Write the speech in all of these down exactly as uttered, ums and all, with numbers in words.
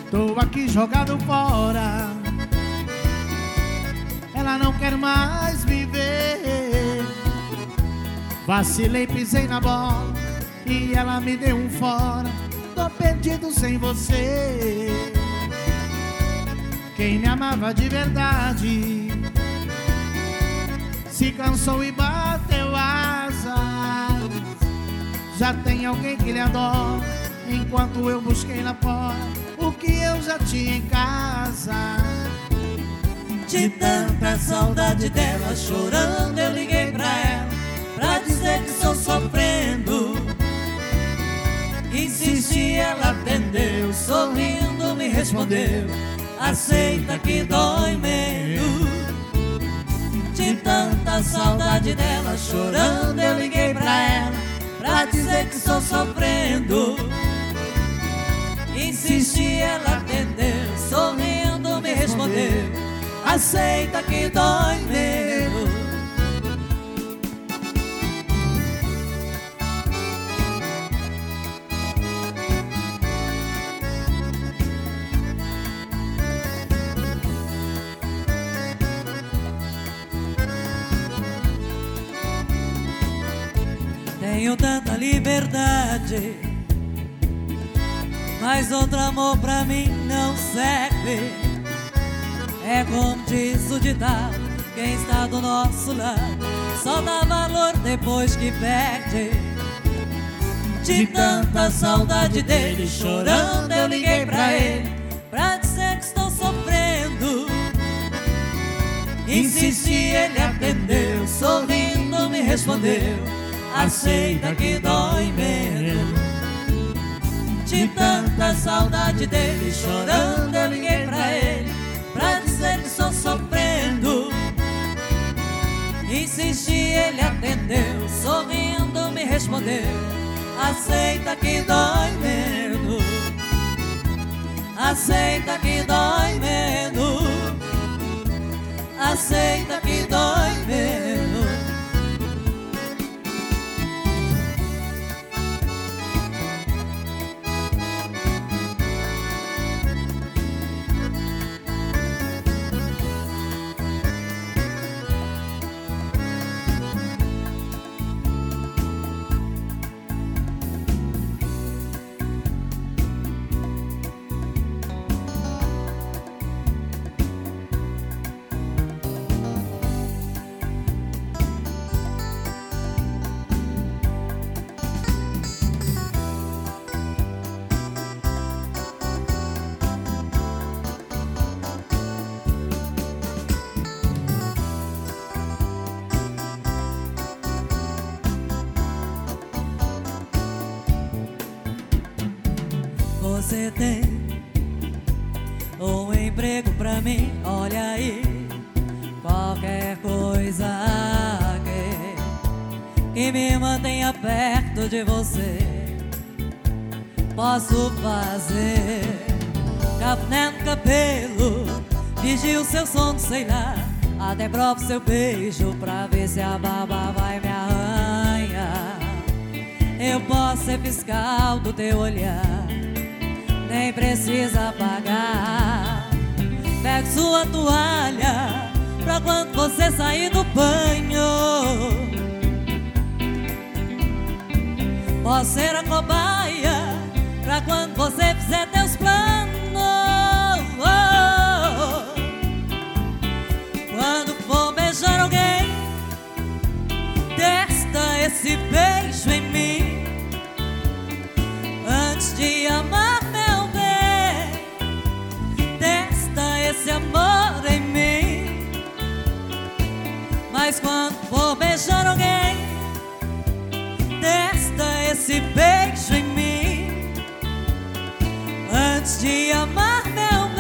tô aqui jogado fora. Ela não quer mais me ver. Vacilei, pisei na bola e ela me deu um fora. Tô perdido sem você. Quem me amava de verdade se cansou e bateu asas. Já tem alguém que lhe adora, enquanto eu busquei lá fora o que eu já tinha em casa. De tanta saudade dela, chorando eu liguei pra ela, pra dizer que estou sofrendo. Insisti, ela atendeu, sorrindo me respondeu: aceita que dói menos. De tanta saudade dela, chorando eu liguei pra ela, pra dizer que estou sofrendo. Insisti, ela atendeu, sorrindo me respondeu: aceita que dói menos. Tenho tanta liberdade, mas outro amor pra mim não serve. É como diz o ditado: quem está do nosso lado só dá valor depois que perde. De tanta saudade dele, chorando eu liguei pra ele, pra dizer que estou sofrendo. Insisti, ele atendeu, sorrindo me respondeu: aceita que dói menos. De tanta saudade dele, chorando eu liguei pra ele, pra dizer que estou sofrendo. Insisti, ele atendeu, sorrindo me respondeu: aceita que dói menos. Aceita que dói menos. Aceita que dói menos. Você tem um emprego pra mim, olha aí, qualquer coisa que, que me mantenha perto de você, posso fazer. Cafuné no cabelo, vigio seu sono, sei lá, até provo seu beijo pra ver se a baba vai me arranhar. Eu posso ser fiscal do teu olhar, nem precisa pagar. Pego sua toalha pra quando você sair do banho. Posso ser a cobaia pra quando você fizer teus planos. Quando for beijar alguém, testa esse beijo em mim. Antes de amar, meu bem, testa esse amor em mim. Mas quando for beijar alguém, testa esse beijo em mim. Antes de amar, meu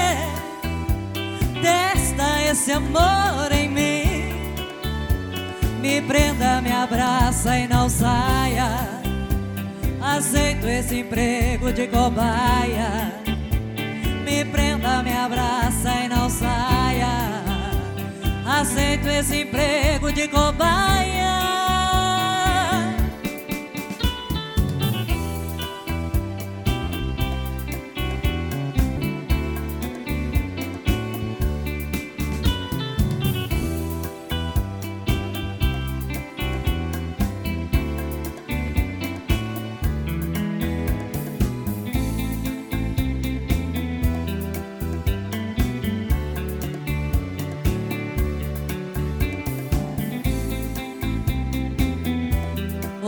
bem, testa esse amor em mim. Me prenda, me abraça e não saia. Aceito esse emprego de cobaia. Me prenda, me abraça e não saia. Aceito esse emprego de cobaia.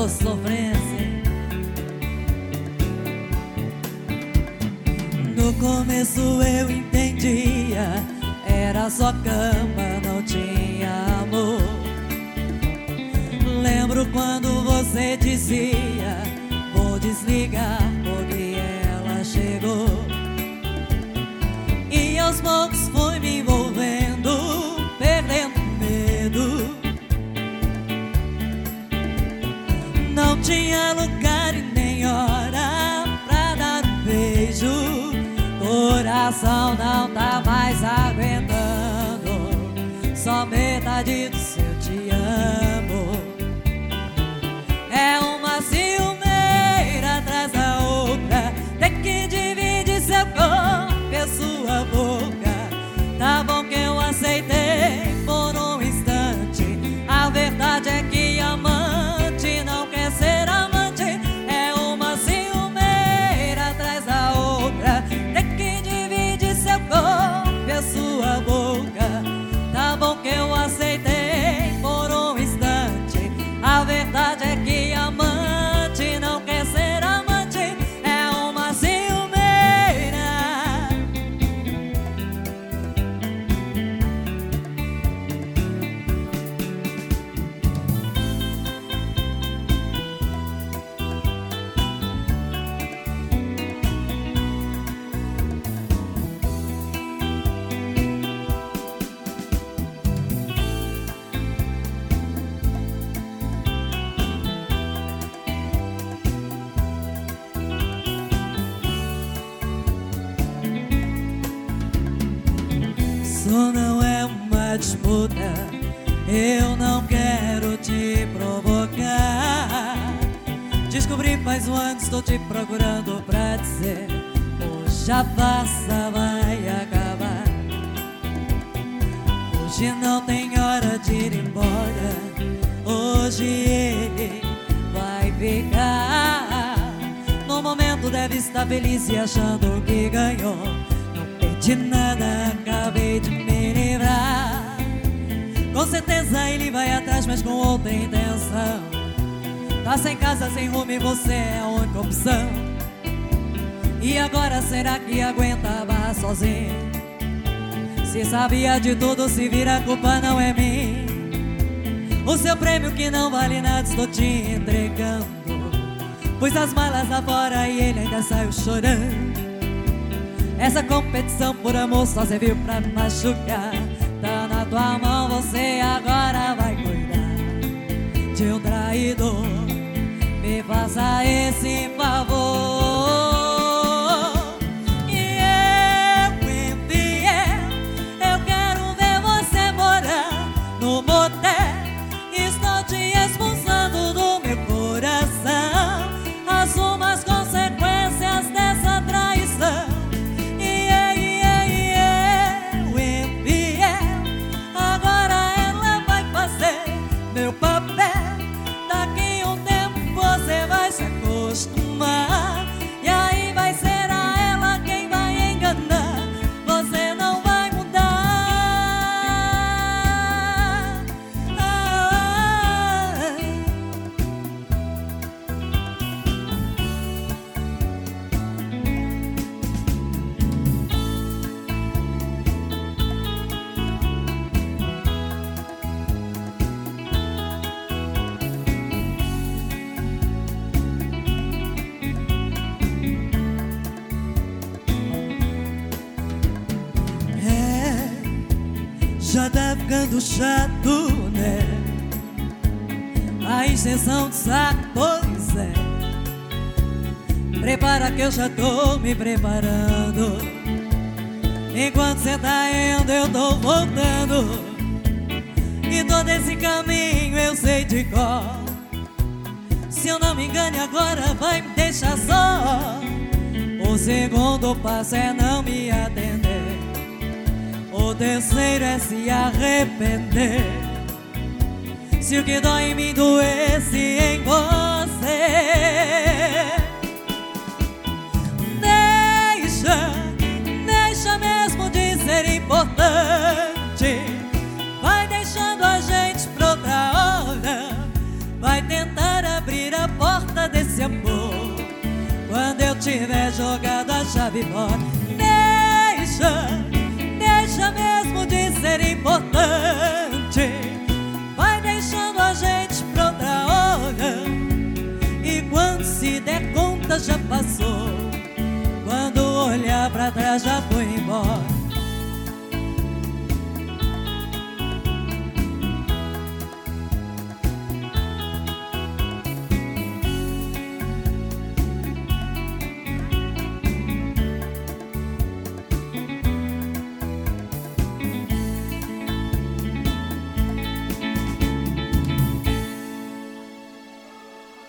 ou sofrência. No começo eu entendia, era só cama, não tinha amor. Lembro quando você dizia, vou desligar porque ela chegou. E aos poucos foi me envolvendo, perdendo medo. Não tinha lugar e nem hora pra dar um beijo. Coração não tá mais aguentando, só metade do seu te amo. É uma ciumeira atrás da outra, tem que dividir seu corpo e a sua boca. Tá bom que eu aceitei por um instante, a verdade é que amante não quer ser amante. É uma ciumeira atrás da outra, tem que dividir seu corpo e a sua boca. Tá bom que eu aceitei por um instante, a verdade é que amante não quer ser amante. É uma ciumeira. Isso não é uma disputa, eu não quero te provocar. Descobri faz um ano, estou te procurando pra dizer, hoje já passa, vai acabar. Hoje não tem hora de ir embora, hoje ele vai ficar. No momento deve estar feliz e achando que ganhou. De nada, acabei de me livrar. Com certeza ele vai atrás, mas com outra intenção. Tá sem casa, sem rumo e você é a única opção. E agora será que aguentava sozinho? Se sabia de tudo, se vira, a culpa não é minha. O seu prêmio que não vale nada estou te entregando. Pus as malas lá fora e ele ainda saiu chorando. Essa competição por amor só serviu pra machucar. Tá na tua mão, você agora vai cuidar de um traidor. Me faça esse favor. E eu, infiel, eu quero ver você morar no motel. Estou te expulsando do meu coração. Assuma as consequências dessa traição. Meu papel, daqui um tempo você vai se acostumar. E aí vai ser a ela quem vai enganar. Você não vai mudar. ah, Já tá ficando chato, né? A extensão de saco, pois é. Prepara que eu já tô me preparando. Enquanto cê tá indo, eu tô voltando. E todo esse caminho eu sei de cor. Se eu não me engano agora vai me deixar só. O segundo passo é não me atender. O terceiro é se arrepender. Se o que dói em mim doesse em você, deixa, deixa mesmo de ser importante. Vai deixando a gente pra outra hora. Vai tentar abrir a tiver jogado a chave fora. Deixa, deixa mesmo de ser importante. Vai deixando a gente pra outra hora. E quando se der conta já passou. Quando olhar pra trás já foi embora.